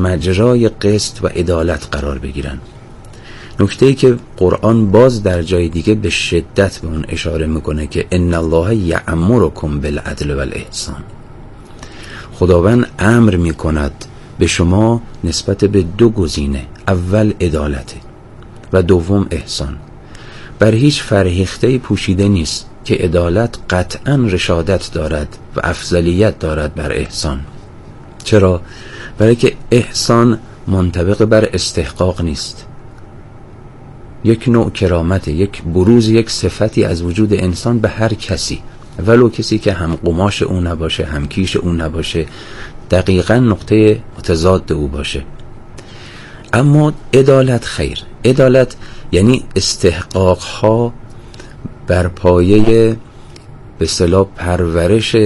مجرای قسط و عدالت قرار بگیرن. نکته‌ای که قرآن باز در جای دیگه به شدت به اون اشاره میکنه که ان الله یأمرکم بالعدل والاحسان. خداوند امر میکند به شما نسبت به دو گزینه، اول عدالت و دوم احسان. بر هیچ فرهیخته‌ای پوشیده نیست که عدالت قطعاً رشادت دارد و افضلیت دارد بر احسان. چرا؟ برای که احسان منطبق بر استحقاق نیست، یک نوع کرامت، یک بروز، یک صفتی از وجود انسان به هر کسی، ولو کسی که هم قماش او نباشه، هم کیش او نباشه، دقیقاً نقطه متضاد او باشه. اما عدالت خیر. عدالت یعنی استحقاقها بر پایه به اصطلاح پرورش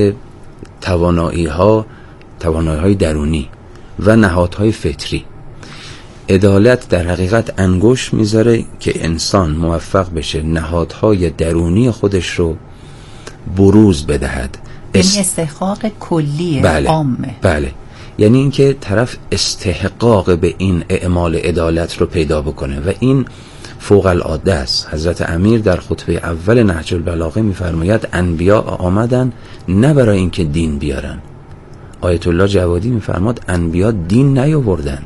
توانایی‌های درونی و نهادهای فطری. عدالت در حقیقت انگشت میذاره که انسان موفق بشه نهادهای درونی خودش رو بروز بدهد. یعنی استحقاق کلی عامه. بله، یعنی اینکه طرف استحقاق به این اعمال عدالت رو پیدا بکنه و این فوق العاده است. حضرت امیر در خطبه اول نهج البلاغه میفرماید انبیا آمدن نه برای اینکه دین بیارن. آیت الله جوادی میفرماد انبیا دین نیاوردند.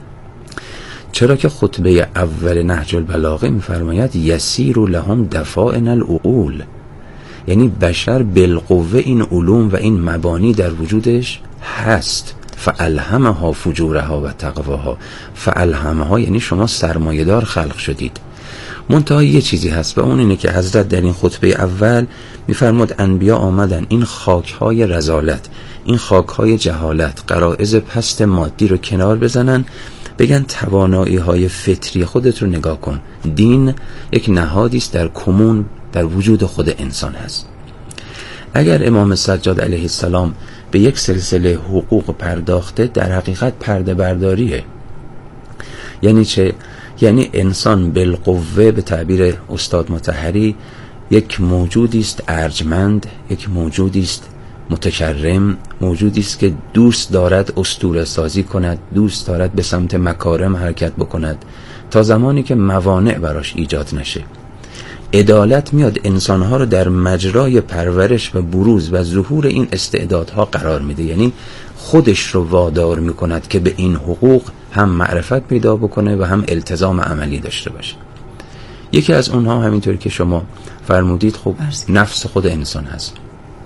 چرا که خطبه اول نهج البلاغه میفرماید یسیر لهم دفائن العقول، یعنی بشر بالقوه این علوم و این مبانی در وجودش هست. فالهمها فجورها و تقواها. فالهمها یعنی شما سرمایه‌دار خلق شدید. منتها یه چیزی هست و اون اینه که حضرت در این خطبه اول میفرماد انبیا آمدن این خاک‌های رذالت، این خاک‌های جهالت، غرایز پست مادی رو کنار بزنن، بگن توانایی‌های فطری خودت رو نگاه کن. دین یک نهادی است در کمون در وجود خود انسان هست. اگر امام سجاد علیه السلام به یک سلسله حقوق پرداخته، در حقیقت پرده برداریه. یعنی چه؟ یعنی انسان بالقوه به تعبیر استاد مطهری یک موجودی است ارجمند، یک موجودی است متکرم، موجودی است که دوست دارد اسطوره سازی کند، دوست دارد به سمت مکارم حرکت بکند تا زمانی که موانع براش ایجاد نشه. عدالت میاد انسانها رو در مجرای پرورش و بروز و ظهور این استعدادها قرار میده، یعنی خودش رو وادار میکند که به این حقوق هم معرفت پیدا بکنه و هم التزام عملی داشته باشه. یکی از اونها همینطوری که شما فرمودید خب نفس خود انسان هست.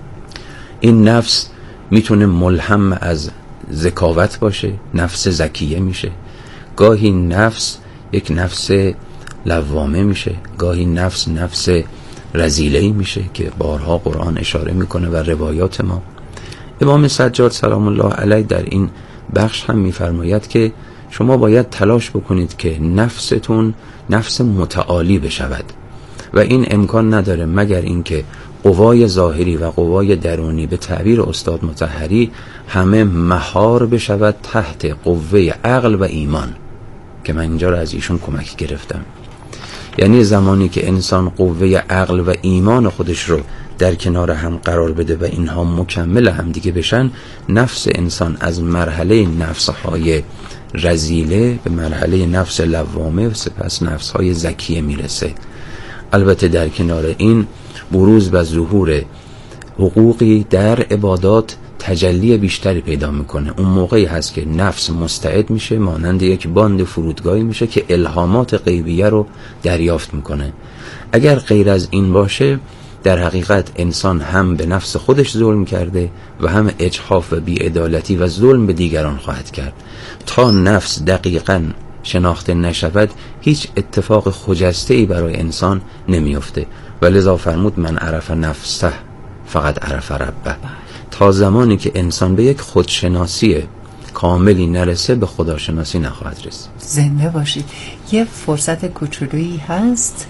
این نفس میتونه ملهم از ذکاوت باشه، نفس زکیه میشه، گاهی نفس یک نفس لوامه میشه، گاهی نفس رذیله‌ای میشه که بارها قرآن اشاره میکنه و روایات ما. امام سجاد سلام الله علیه در این بخش هم میفرماید که شما باید تلاش بکنید که نفستون نفس متعالی بشود و این امکان نداره مگر اینکه قوای ظاهری و قوای درونی به تعبیر استاد مطهری همه مهار بشود تحت قوه عقل و ایمان، که من اینجا رو از ایشون کمک گرفتم. یعنی زمانی که انسان قوه عقل و ایمان خودش رو در کنار هم قرار بده و اینها مکمل هم دیگه بشن، نفس انسان از مرحله نفسهای رذیله به مرحله نفس لوامه و سپس نفسهای زکیه میرسه. البته در کنار این بروز و ظهور حقوقی در عبادات تجلی بیشتری پیدا میکنه. اون موقعی هست که نفس مستعد میشه، مانند یک باند فرودگاهی میشه که الهامات غیبیه رو دریافت میکنه. اگر غیر از این باشه، در حقیقت انسان هم به نفس خودش ظلم کرده و هم اجحاف و بی‌عدالتی و ظلم به دیگران خواهد کرد. تا نفس دقیقاً شناخته نشود، هیچ اتفاق خجسته‌ای برای انسان نمیفته. ولذا فرمود من عرف نفسه فقط عرف ربه. تا زمانی که انسان به یک خودشناسی کاملی نرسه، به خداشناسی نخواهد رسید. زنده باشید. یه فرصت کوچولویی هست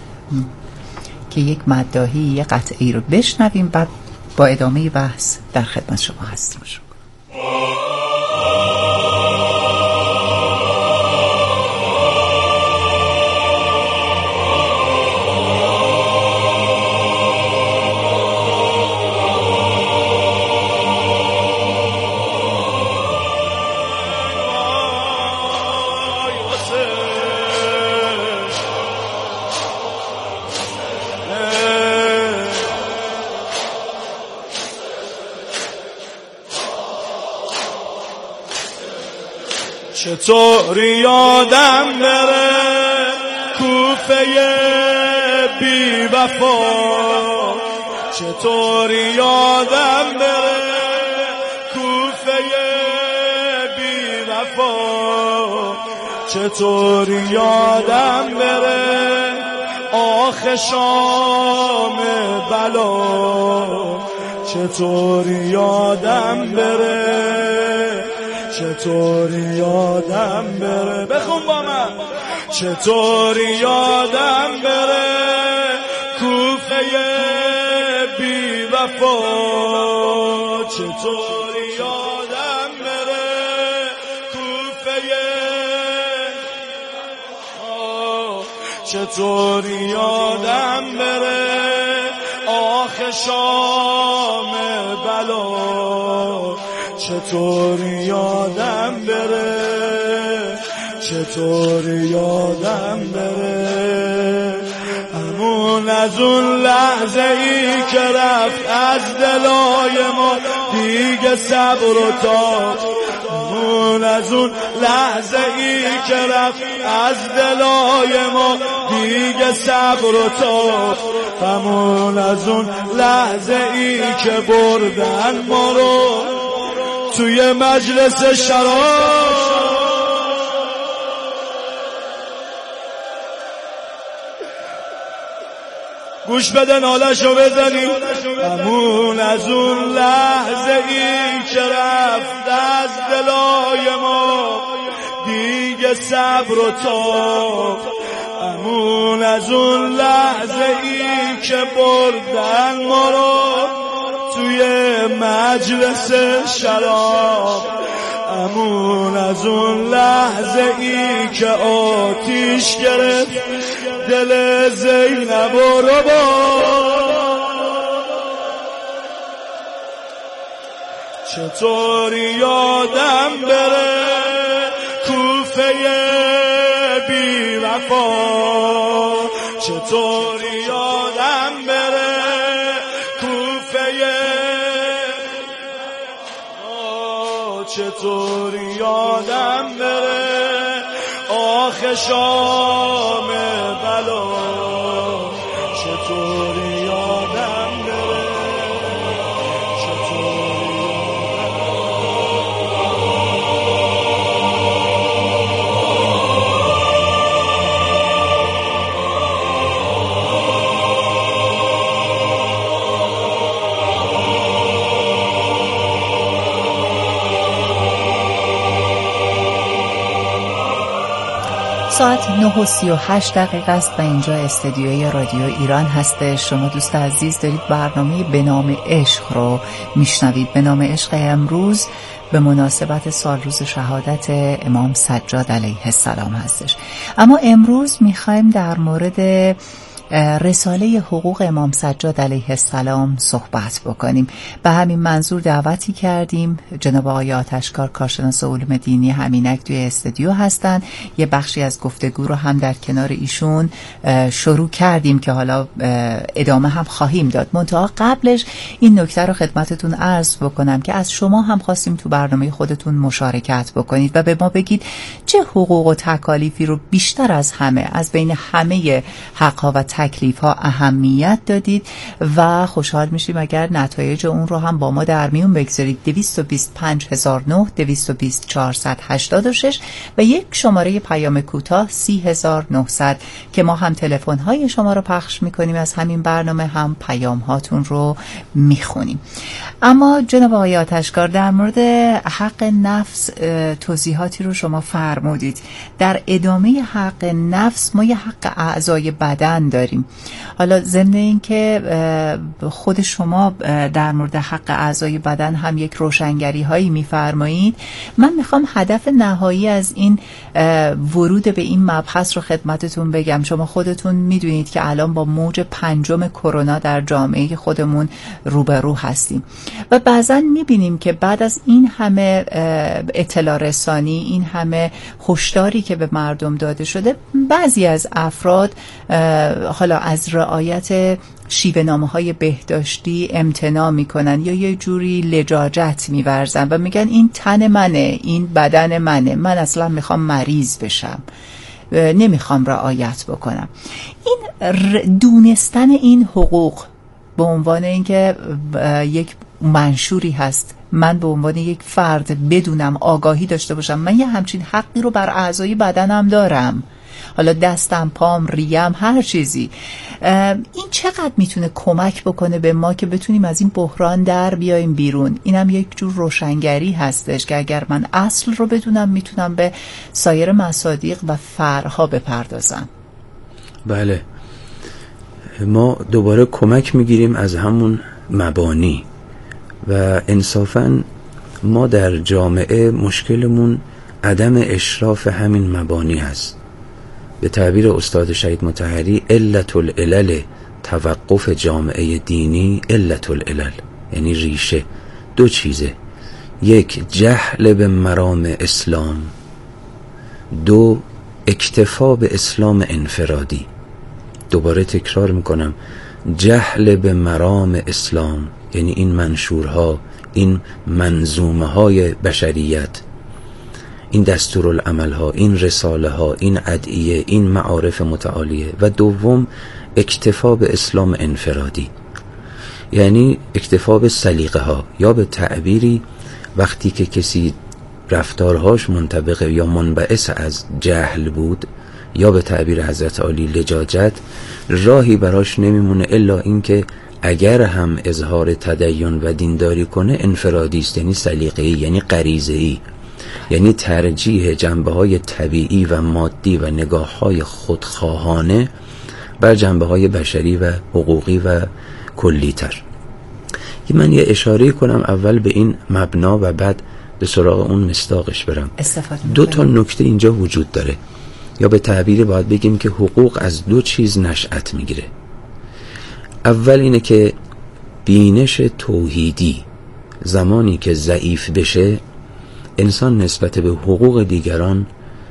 که یک مداحی یه قطعی رو بشنویم، بعد با ادامه بحث در خدمت شما هستیم. چطوری یادم بره کوفه بی وفا، چطوری یادم بره کوفه بی وفا، چطوری یادم بره آخ شام بلا، چطوری یادم بره، چطوری یادم بره، بخون با من، چطوری یادم بره کوفه بی وفا، چطوری یادم بره کوفه، چطوری یادم بره آخ شام بلا، چطوری یادم بره، چطوری یادم بره همون از اون لحظه ای که رفت از دلای ما دیگه صبر و تاب، همون از اون لحظه ای که رفت از دلای ما دیگه صبر و تاب، همون از اون لحظه ای که بردن ما رو توی مجلس شراب، گوش بده نالشو بزنیم، همون از اون لحظه ای که رفت از دلای ما دیگه صبر و تاب، همون از اون لحظه ای که بردن ما رو توی مجلس شراب، همون از اون لحظه ای که آتیش گرفت دل زینب و رباب، چطوری یادم بره کوفه بی وفا، چطوری یادم بره کوفه، چطوری یادم بره آخ شام بلا، چطوری یادم بره، چطوری ساعت 9:38 است و اینجا استدیوی رادیو ایران هستش. شما دوست عزیز دارید برنامه به نام عشق رو میشنوید. به نام عشق امروز به مناسبت سال روز شهادت امام سجاد علیه السلام هستش. اما امروز میخوایم در مورد رساله حقوق امام سجاد علیه السلام صحبت بکنیم. به همین منظور دعوتی کردیم. جناب آقای آتشکار کارشناس علوم دینی همینک توی استودیو هستن. یه بخشی از گفتگو رو هم در کنار ایشون شروع کردیم که حالا ادامه هم خواهیم داد. منتها قبلش این نکته رو خدمتتون عرض بکنم که از شما هم خواستیم تو برنامه خودتون مشارکت بکنید و به ما بگید چه حقوق و تکالیفی رو بیشتر از همه از بین همه حق‌ها و تکلیف ها اهمیت دادید و خوشحال میشیم اگر نتایج اون رو هم با ما در میون بگذارید. 225009 220486 و یک شماره پیام کوتاه 30900 که ما هم تلفن های شما رو پخش میکنیم، از همین برنامه هم پیام هاتون رو میخونیم. اما جناب آقای آتشکار در مورد حق نفس توضیحاتی رو شما فرمودید. در ادامه حق نفس ما یه حق اعضای بدن داریم. حالا ضمن این که خود شما در مورد حق اعضای بدن هم یک روشنگری هایی میفرمایید، من میخوام هدف نهایی از این ورود به این مبحث رو خدمتتون بگم. شما خودتون میدونید که الان با موج 5 کرونا در جامعه خودمون روبرو هستیم و بعضا میبینیم که بعد از این همه اطلاع رسانی، این همه هشداری که به مردم داده شده، بعضی از افراد حالا از رعایت شیوه نامه‌های بهداشتی امتناع میکنن یا یه جوری لجاجت میورزن و میگن این تن منه، این بدن منه، من اصلا میخوام مریض بشم، نمیخوام رعایت بکنم. این دونستن این حقوق به عنوان اینکه یک منشوری هست، من به عنوان یک فرد بدونم، آگاهی داشته باشم من یه همچین حقی رو بر اعضای بدنم دارم، حالا دستم، پام، ریم، هر چیزی. این چقدر میتونه کمک بکنه به ما که بتونیم از این بحران در بیایم بیرون؟ اینم یک جور روشنگری هستش که اگر من اصل رو بدونم میتونم به سایر مصادیق و فرعها بپردازم. بله، ما دوباره کمک میگیریم از همون مبانی و انصافاً ما در جامعه مشکلمون عدم اشراف همین مبانی هست. به تعبیر استاد شهید مطهری علت العلل توقف جامعه دینی علت العلل، یعنی ریشه دو چیزه، یک جهل به مرام اسلام، دو اکتفا به اسلام انفرادی. دوباره تکرار میکنم، جهل به مرام اسلام یعنی این منشورها، این منظومه های بشریت، این دستورالعمل ها، این رساله ها، این ادعیه، این معارف متعالیه. و دوم اکتفا به اسلام انفرادی، یعنی اکتفا به سلیقه ها، یا به وقتی که کسی رفتارهاش منطبق یا منبعث از جهل بود، یا به تعبیر حضرت عالی لجاجت، راهی براش نمیمونه الا اینکه اگر هم اظهار تدین و دینداری کنه انفرادی است، یعنی سلیقه‌ای، یعنی غریزه‌ای، یعنی ترجیح جنبه‌های طبیعی و مادی و نگاه‌های خودخواهانه بر جنبه‌های بشری و حقوقی و کلی‌تر. من یه اشاره کنم اول به این مبنا و بعد به سراغ اون مصداقش برم. دو تا نکته اینجا وجود داره، یا به تعبیر باید بگیم که حقوق از دو چیز نشأت میگیره. اول اینه که بینش توحیدی زمانی که ضعیف بشه، انسان نسبت به حقوق دیگران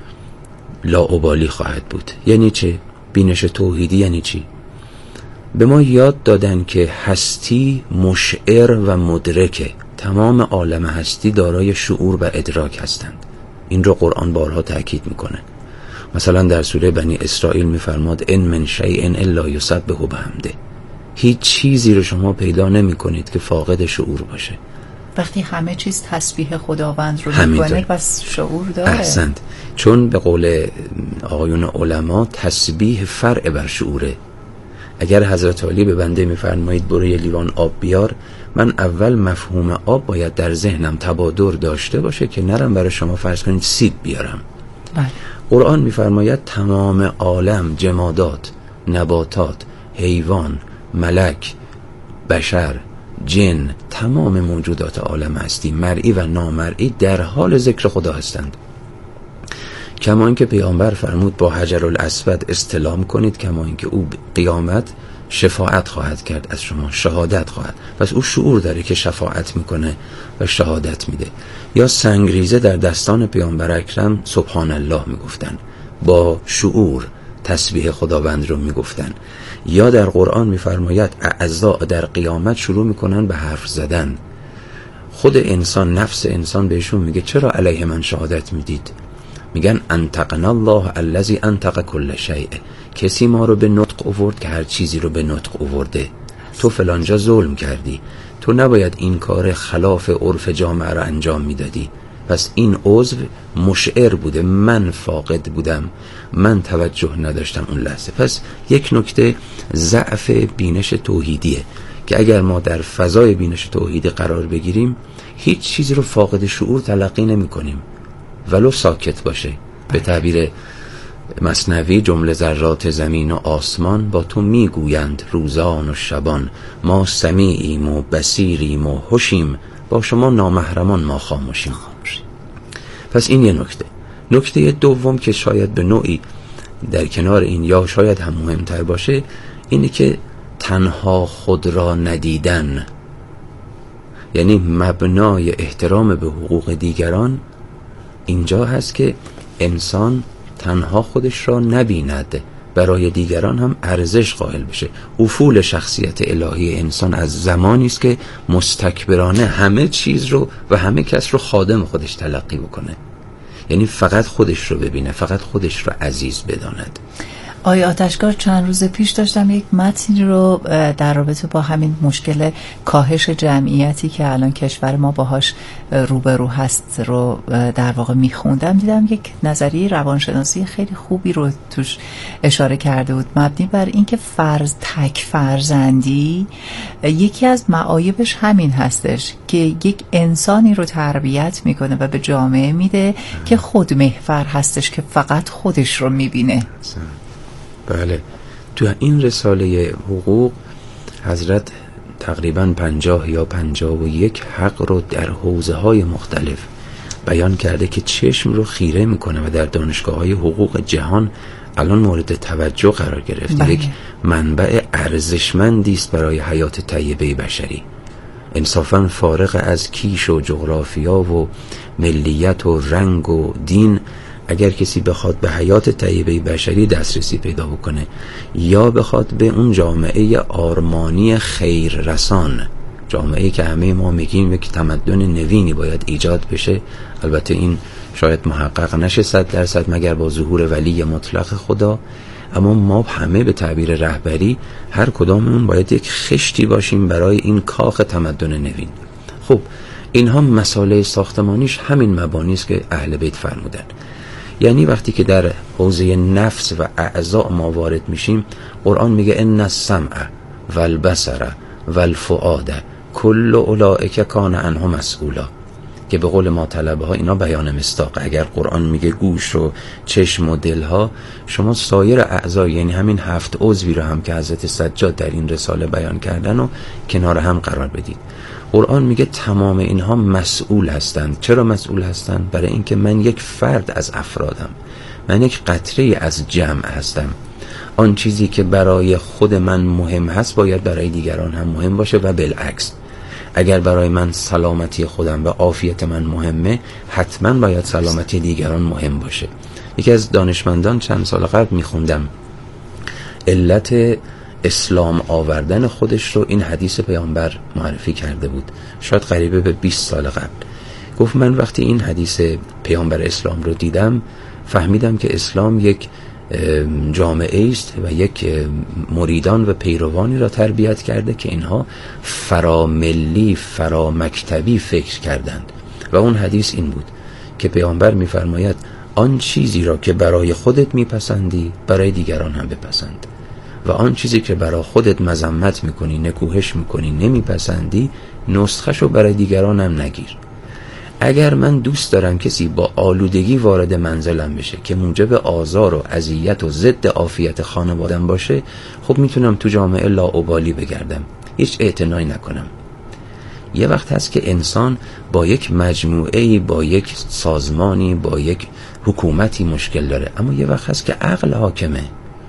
لاابالی خواهد بود. یعنی چه؟ بینش توحیدی یعنی چی؟ به ما یاد دادن که هستی مشعر و مدرکه، تمام عالم هستی دارای شعور و ادراک هستند. این رو قرآن بارها تأکید میکنه. مثلا در سوره بنی اسرائیل میفرماد ان من شیء الا یسبح بحمده. هیچ چیزی رو شما پیدا نمی کنید که فاقد شعور باشه. وقتی همه چیز تسبیح خداوند رو میکنه پس شعور داره. احسنت. چون به قول آقایون علما تسبیح فرع بر شعوره. اگر حضرت علی به بنده میفرمایید برو یه لیوان آب بیار، من اول مفهوم آب باید در ذهنم تبادر داشته باشه که نرم برای شما فرض کنید سیب بیارم. بله. قرآن میفرماید تمام عالم، جمادات، نباتات، حیوان، ملک، بشر، جن، تمام موجودات عالم هستی مرئی و نامرئی در حال ذکر خدا هستند. کما اینکه پیامبر فرمود با حجر الاسود استلام کنید، کما اینکه او قیامت شفاعت خواهد کرد از شما، شهادت خواهد. پس او شعور داره که شفاعت میکنه و شهادت میده. یا سنگریزه در دستان پیامبر اکرم سبحان الله میگفتن، با شعور تسبیح خداوند رو میگفتن. یا در قرآن میفرماید اعضاء در قیامت شروع میکنن به حرف زدن. خود انسان، نفس انسان بهشون میگه چرا علیه من شهادت میدید؟ میگن انطقنا الله الذی انطق کل شیء. کسی ما رو به نطق آورد که هر چیزی رو به نطق آورده. تو فلانجا ظلم کردی، تو نباید این کار خلاف عرف جامعه رو انجام میدادی. پس این عضو مشعر بوده، من فاقد بودم، من توجه نداشتم اون لحظه. پس یک نکته ضعف بینش توحیدیه که اگر ما در فضای بینش توحیدی قرار بگیریم هیچ چیزی رو فاقد شعور تلقی نمی کنیم ولو ساکت باشه. به تعبیر مثنوی جمله ذرات زمین و آسمان با تو میگویند روزان و شبان، ما سمیعیم و بصیریم و هوشیم، با شما نامحرمان ما خاموشیم. پس این یه نکته. نکته دوم که شاید به نوعی در کنار این یا شاید هم مهمتر باشه، اینه که تنها خود را ندیدن، یعنی مبنای احترام به حقوق دیگران اینجا هست که انسان تنها خودش را نبیند، برای دیگران هم ارزش قائل بشه. افول شخصیت الهی انسان از زمانی است که مستکبرانه همه چیز رو و همه کس رو خادم خودش تلقی بکنه، یعنی فقط خودش رو ببینه، فقط خودش رو عزیز بداند. آقای آتشکار، چند روز پیش داشتم یک متنی رو در رابطه با همین مشکل کاهش جمعیتی که الان کشور ما باهاش روبرو هست رو در واقع میخوندم. دیدم یک نظریه روانشناسی خیلی خوبی رو توش اشاره کرده بود، مبنی بر اینکه تک فرزندی یکی از معایبش همین هستش که یک انسانی رو تربیت میکنه و به جامعه میده که خود محور هستش، که فقط خودش رو میبینه. بله، تو این رساله حقوق حضرت تقریباً 50 یا 51 حق رو در حوزه‌های مختلف بیان کرده که چشم رو خیره میکنه و در دانشگاه‌های حقوق جهان الان مورد توجه قرار گرفت. یک منبع ارزشمندی است برای حیات طیبه بشری، انصافاً فارغ از کیش و جغرافیا و ملیت و رنگ و دین. اگر کسی بخواد به حیات طیبه بشری دسترسی پیدا بکنه یا بخواد به اون جامعه آرمانی خیر رسان، جامعه که همه ما میگیم یک تمدن نوینی باید ایجاد بشه، البته این شاید محقق نشه 100% مگر با ظهور ولی مطلق خدا، اما ما همه به تعبیر رهبری هر کداممون باید یک خشتی باشیم برای این کاخ تمدن نوین. خب اینها مسائل ساختمانیش همین مبانی است که اهل بیت فرمودن. یعنی وقتی که در حوزه نفس و اعضاء ما وارد میشیم، قرآن میگه ان السمع والبصر والفؤاد کل اولئک کان عنه مسئولا، که به قول ما طلبه ها اینا بیان مصداق. اگر قرآن میگه گوش و چشم و دل ها، شما سایر اعضا یعنی همین 7 عضوی رو هم که حضرت سجاد در این رساله بیان کردن و کنار هم قرار بدید. قرآن میگه تمام اینها مسئول هستند. چرا مسئول هستند؟ برای اینکه من یک فرد از افرادم، من یک قطره از جمع هستم. آن چیزی که برای خود من مهم هست باید برای دیگران هم مهم باشه و بالعکس. اگر برای من سلامتی خودم و عافیت من مهمه، حتما باید سلامتی دیگران مهم باشه. یکی از دانشمندان چند سال قبل میخوندم علت اسلام آوردن خودش رو این حدیث پیامبر معرفی کرده بود، شاید قریبه به 20 سال قبل. گفت من وقتی این حدیث پیامبر اسلام رو دیدم فهمیدم که اسلام یک جامعه است و یک مریدان و پیروانی را تربیت کرده که اینها فراملی فرامکتبی فکر کردند و اون حدیث این بود که پیامبر میفرماید آن چیزی را که برای خودت میپسندی برای دیگران هم بپسند و آن چیزی که برای خودت مذمت میکنی، نکوهش میکنی، نمیپسندی، نسخه‌شو برای دیگران هم نگیر. اگر من دوست دارم کسی با آلودگی وارد منزلم بشه که موجب آزار و اذیت و ضد عافیت خانوادم باشه، خب میتونم تو جامعه لاابالی بگردم، هیچ اعتنایی نکنم. یه وقت هست که انسان با یک مجموعه‌ای، با یک سازمانی، با یک حکومتی مشکل داره، اما یه وقت هست که عقل حاکمه.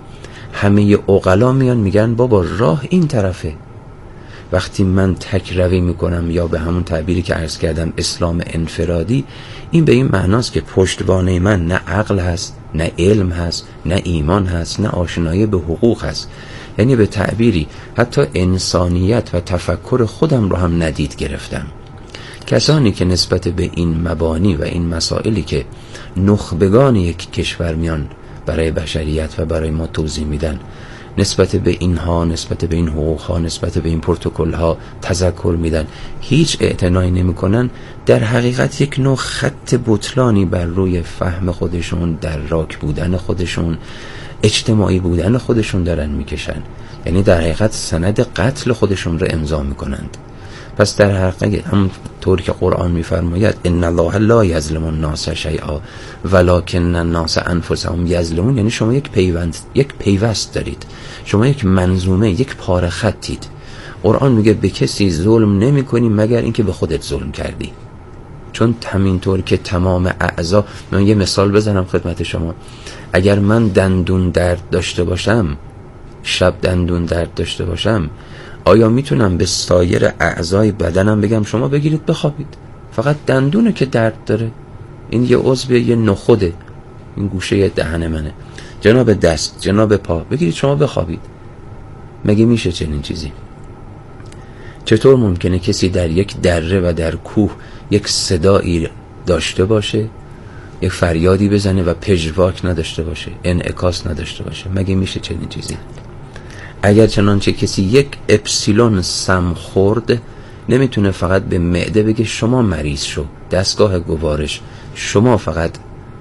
همه عقلا میان میگن بابا راه این طرفه. وقتی من تک روی میکنم یا به همون تعبیری که عرض کردم اسلام انفرادی، این به این معناست که پشتوانه من نه عقل هست، نه علم هست، نه ایمان هست، نه آشنایی به حقوق هست. یعنی به تعبیری حتی انسانیت و تفکر خودم رو هم ندید گرفتم. کسانی که نسبت به این مبانی و این مسائلی که نخبگان یک کشور میان برای بشریت و برای ما توضیح میدن، نسبت به اینها، نسبت به این حقوقها، نسبت به این پروتکل‌ها تذکر میدن، هیچ اعتنایی نمیکنن، در حقیقت یک نوع خط بطلانی بر روی فهم خودشون، در راک بودن خودشون، اجتماعی بودن خودشون دارن میکشن. یعنی در حقیقت سند قتل خودشون رو امضا میکنند. پس در حقیقت هم طور که قرآن میفرماید ان الله لا یظلم الناس شیئا ولکن الناس انفسهم یظلمون، یعنی شما یک پیوست دارید، شما یک منظومه، یک پاره خطید. قرآن میگه به کسی ظلم نمی کنی مگر اینکه به خودت ظلم کردی. چون همینطور که تمام اعضا، من یه مثال بزنم خدمت شما، اگر من دندون درد داشته باشم، شب دندون درد داشته باشم، آیا میتونم به سایر اعضای بدنم بگم شما بگیرید بخوابید؟ فقط دندونه که درد داره، این یه عضو، یه نخوده، این گوشه دهن منه. جناب دست، جناب پا، بگیرید شما بخوابید. مگه میشه چنین چیزی؟ چطور ممکنه کسی در یک دره و در کوه یک صدایی داشته باشه، یک فریادی بزنه و پژواک نداشته باشه، انعکاس نداشته باشه؟ مگه میشه چنین چیزی؟ اگر چنانچه کسی یک اپسیلون سم خورد، نمیتونه فقط به معده بگه شما مریض شو، دستگاه گوارش شما فقط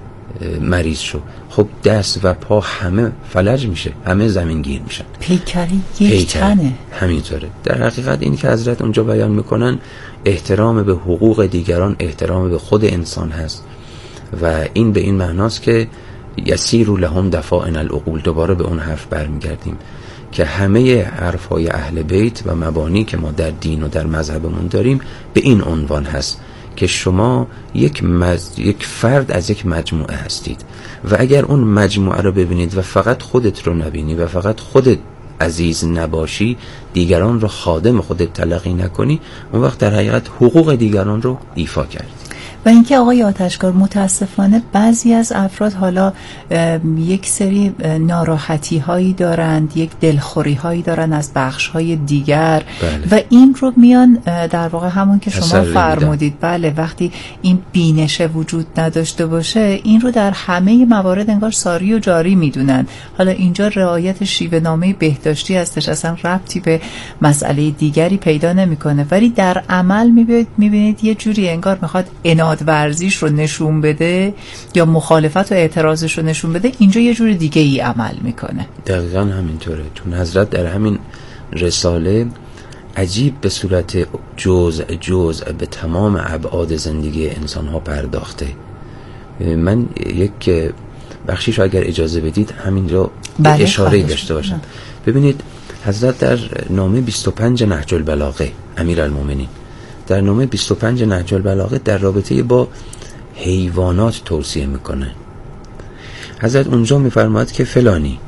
مریض شو. خب دست و پا همه فلج میشه، همه زمین گیر میشن. پیکری یک تنه. همینطوره. در حقیقت این که حضرت اونجا بیان میکنن احترام به حقوق دیگران احترام به خود انسان هست و این به این معناست که یسیر لهم دفاعن العقول. دوباره به اون حرف برمیگردیم که همه حرفهای اهل بیت و مبانی که ما در دین و در مذهبمون داریم به این عنوان هست که شما یک فرد از یک مجموعه هستید و اگر اون مجموعه رو ببینید و فقط خودت رو نبینی و فقط خودت عزیز نباشی، دیگران رو خادم خودت تلقی نکنی، اون وقت در حقیقت حقوق دیگران رو ایفا کردی. و اینکه آقای آتشکار متاسفانه بعضی از افراد حالا یک سری ناراحتی هایی دارند، یک دلخوری هایی دارند از بخش های دیگر. بله. و این رو میان در واقع همون که شما فرمودید، بله، وقتی این بینش وجود نداشته باشه این رو در همه موارد انگار ساری و جاری میدونن. حالا اینجا رعایت شیوه نامه بهداشتی هستش، اصلا ربطی به مسئله دیگری پیدا نمیکنه، ولی در عمل میبینید یه جوری انگار میخواد اناد ورزیش رو نشون بده یا مخالفت و اعتراضش رو نشون بده، اینجا یه جور دیگه ای عمل میکنه. دقیقا همینطوره. چون حضرت در همین رساله عجیب به صورت جزء به تمام ابعاد زندگی انسان ها پرداخته. من یک بخشیش اگر اجازه بدید همینجا اشاره داشته باشم. ببینید حضرت در نامه 25 نهج البلاغه، امیرالمومنین در نامه 25 نهج البلاغه در رابطه با حیوانات توصیه میکنه. حضرت اونجا میفرماید که فلانی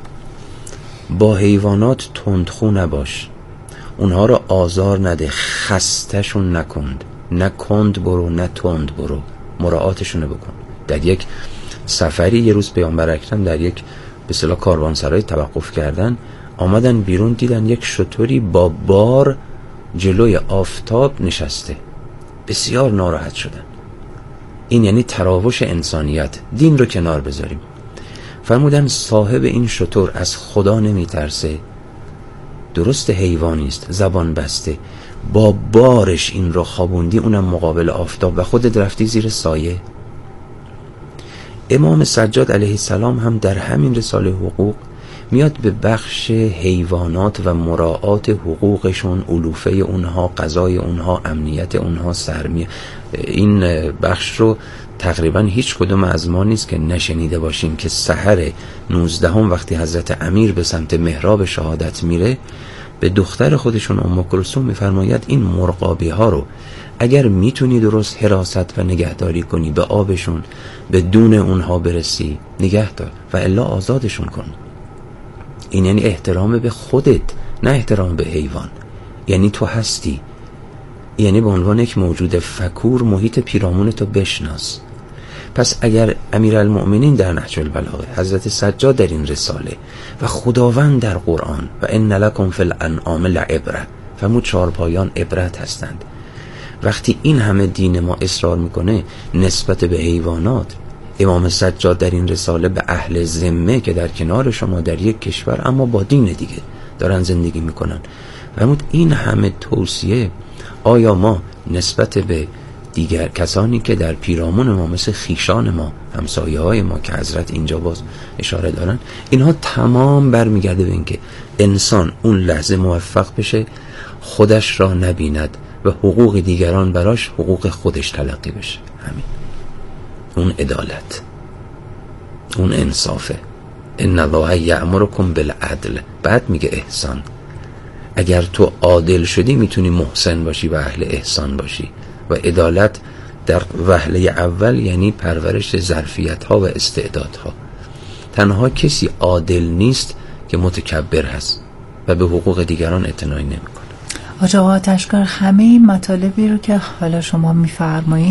با حیوانات تندخو نباش، اونها رو آزار نده، خستشون نکند، نه کند برو نه تند برو، مراعاتشون بکن. در یک سفری یه روز پیامبر اکرم در یک به اصطلاح کاروانسرای توقف کردن، آمدن بیرون دیدن یک شتری با بار جلوی آفتاب نشسته، بسیار ناراحت شدن. این یعنی تراوش انسانیت. دین رو کنار بذاریم. فرمودن صاحب این شتر از خدا نمی ترسه، درست حیوانی است، زبان بسته، با بارش این رو خوابوندی، اونم مقابل آفتاب، و خودت رفتی زیر سایه. امام سجاد علیه السلام هم در همین رساله حقوق میاد به بخش حیوانات و مراعات حقوقشون، علوفه اونها، غذای اونها، امنیت اونها، سرمیه. این بخش رو تقریبا هیچ کدوم از ما نیست که نشنیده باشیم که سحر 19 وقتی حضرت امیر به سمت محراب شهادت میره، به دختر خودشون ام کلثوم میفرماید این مرغابی ها رو اگر میتونی درست حراست و نگهداری کنی، به آبشون، به دون اونها برسی، نگه دار و الا آزادشون کن. این یعنی احترام به خودت، نه احترام به حیوان. یعنی تو هستی، یعنی به عنوان یک موجود فکور محیط پیرامون تو بشناس. پس اگر امیرالمؤمنین در نهج البلاغه، حضرت سجاد در این رساله و خداوند در قرآن و ان لکم فی الانعام لعبره، فرمود چهارپایان عبرت هستند، وقتی این همه دین ما اصرار میکنه نسبت به حیوانات، امام سجاد در این رساله به اهل ذمه که در کنار شما در یک کشور اما با دین دیگه دارن زندگی میکنن، فرمود این همه توصیه آیا ما نسبت به دیگر کسانی که در پیرامون ما مثل خیشان ما، همسایه های ما که حضرت اینجا باز اشاره دارن، اینها تمام برمیگرده به این که انسان اون لحظه موفق بشه خودش را نبیند و حقوق دیگران براش حقوق خودش تلقی بشه. همین اون عدالت، اون انصافه. ان الله یأمرکم بالعدل. بعد میگه احسان. اگر تو عادل شدی میتونی محسن باشی و اهل احسان باشی. و عدالت در وهله اول یعنی پرورش ظرفیت ها و استعداد ها. تنها کسی عادل نیست که متکبر هست و به حقوق دیگران اعتنایی نمیکنه. آقا آتشکار، همه این مطالبی رو که حالا شما میفرمایید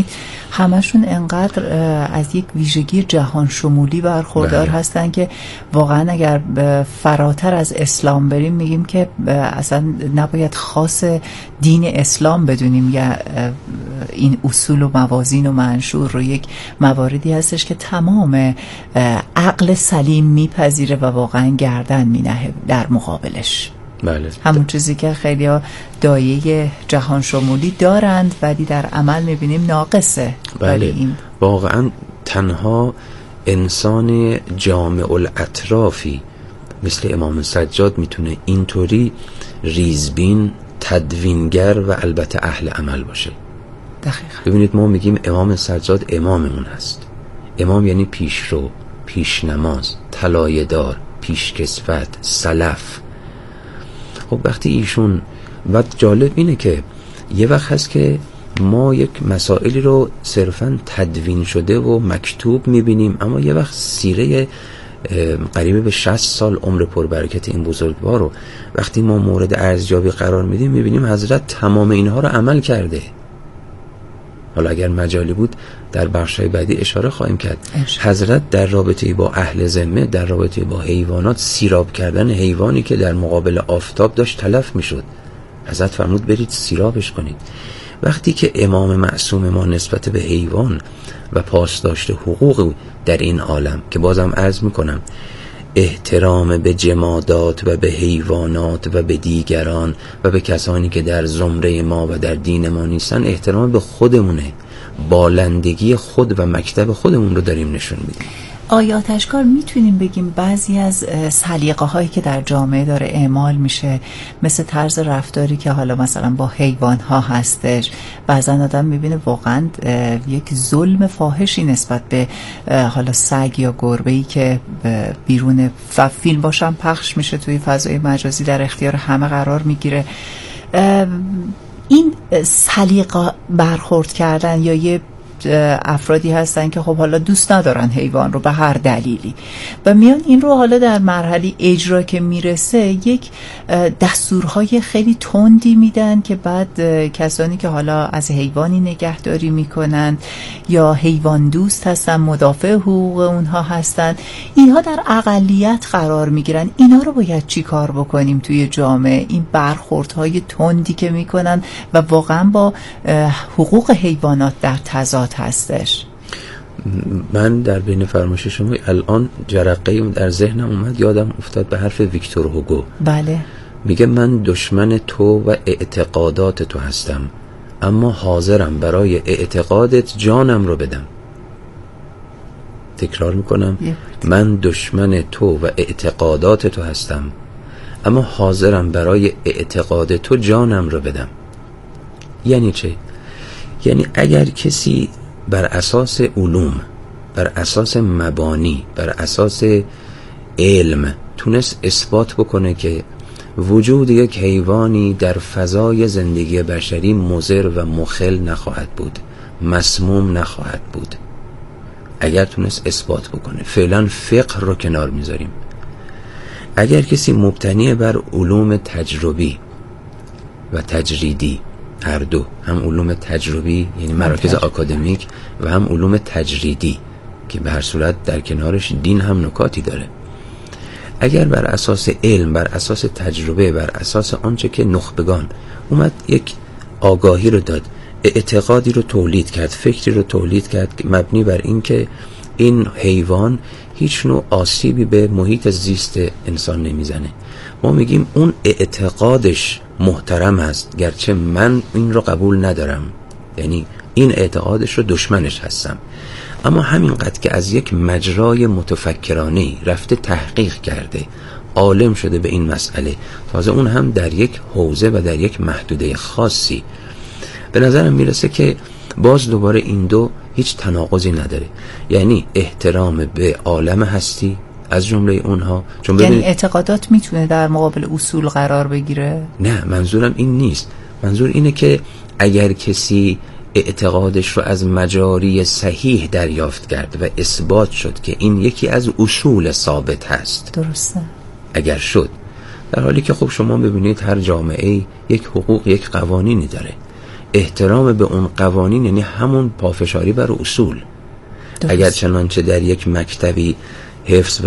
همشون انقدر از یک ویژگی جهان شمولی برخوردار هستن که واقعا اگر فراتر از اسلام بریم میگیم که اصلا نباید خاص دین اسلام بدونیم یا این اصول و موازین و منشور رو. یک مواردی هستش که تمام عقل سلیم میپذیره و واقعا گردن مینهه در مقابلش. بله. همون چیزی که خیلی ها دایه جهان شمولی دارند ولی در عمل میبینیم ناقصه. بله. این واقعا تنها انسان جامع الاطرافی مثل امام سجاد میتونه اینطوری ریزبین، تدوینگر و البته اهل عمل باشه. دقیقا. ببینید ما میگیم امام سجاد اماممون هست. امام یعنی پیشرو، پیش نماز، طلایه‌دار، پیش کسوت، سلف. خب وقتی ایشون و جالب اینه که یه وقت هست که ما یک مسائلی رو صرفاً تدوین شده و مکتوب میبینیم، اما یه وقت سیره قریبه به 60 سال عمر پربرکت این بزرگوار رو وقتی ما مورد ارزیابی قرار میدیم میبینیم حضرت تمام اینها رو عمل کرده. حالا اگر مجالی بود در بخشای بعدی اشاره خواهیم کرد. حضرت در رابطه با اهل ذمه، در رابطه با حیوانات، سیراب کردن حیوانی که در مقابل آفتاب داشت تلف میشد، حضرت فرمود برید سیرابش کنید. وقتی که امام معصوم ما نسبت به حیوان و پاسداشت حقوق در این عالم، که بازم عرض میکنم احترام به جمادات و به حیوانات و به دیگران و به کسانی که در زمره ما و در دین ما نیستن، احترام به خودمونه، بالندگی خود و مکتب خودمون رو داریم نشون میدیم. آیات اشکار میتونیم بگیم بعضی از سلیقه هایی که در جامعه داره اعمال میشه، مثل طرز رفتاری که حالا مثلا با حیوان ها هستش، بعضا آدم میبینه واقعا یک ظلم فاحشی نسبت به حالا سگ یا گربه‌ای که بیرون فیلم باشم پخش میشه توی فضای مجازی در اختیار همه قرار میگیره. این سلیقه برخورد کردن یا یه افرادی هستن که خب حالا دوست ندارن حیوان رو به هر دلیلی و میان این رو حالا در مرحله اجرا که میرسه یک دستورهای خیلی تندی میدن که بعد کسانی که حالا از حیوانی نگهداری میکنن یا حیوان دوست هستن، مدافع حقوق اونها هستن، اینها در اقلیت قرار میگیرن. اینا رو باید چی کار بکنیم توی جامعه؟ این برخوردهای تندی که میکنن و واقعا با حقوق حیوانات در تضاد هستش. من در بین فرمایش شما الان جرقه در ذهنم اومد، یادم افتاد به حرف ویکتور هوگو. بله. میگه من دشمن تو و اعتقادات تو هستم، اما حاضرم برای اعتقادت جانم رو بدم. تکرار میکنم، من دشمن تو و اعتقادات تو هستم، اما حاضرم برای اعتقاد تو جانم رو بدم. یعنی چه؟ یعنی اگر کسی بر اساس علوم، بر اساس مبانی، بر اساس علم تونست اثبات بکنه که وجود یک حیوانی در فضای زندگی بشری مضر و مخل نخواهد بود، مسموم نخواهد بود، اگر تونست اثبات بکنه، فعلا فقه رو کنار میذاریم. اگر کسی مبتنی بر علوم تجربی و تجریدی، هر دو، هم علوم تجربی یعنی مراکز آکادمیک و هم علوم تجریدی که به هر صورت در کنارش دین هم نکاتی داره، اگر بر اساس علم، بر اساس تجربه، بر اساس آنچه که نخبگان اومد یک آگاهی رو داد، اعتقادی رو تولید کرد، فکری رو تولید کرد که مبنی بر این که این حیوان هیچ نوع آسیبی به محیط زیست انسان نمیزنه، ما میگیم اون اعتقادش محترم است، گرچه من این رو قبول ندارم، یعنی این اعتقادش رو دشمنش هستم، اما همینقدر که از یک مجرای متفکرانه رفته تحقیق کرده، عالم شده به این مسئله، تازه اون هم در یک حوزه و در یک محدوده خاصی، به نظرم میرسه که باز دوباره این دو هیچ تناقضی نداره. یعنی احترام به عالم هستی از جمله اونها، چون یعنی اعتقادات میتونه در مقابل اصول قرار بگیره؟ نه، منظورم این نیست. منظور اینه که اگر کسی اعتقادش رو از مجاری صحیح دریافت کرد و اثبات شد که این یکی از اصول ثابت هست، درسته، اگر شد، در حالی که خب شما ببینید هر جامعه یک حقوق، یک قوانینی داره. احترام به اون قوانین یعنی همون پافشاری بر اصول. درست. اگر چنانچه در یک مکتبی حفظ و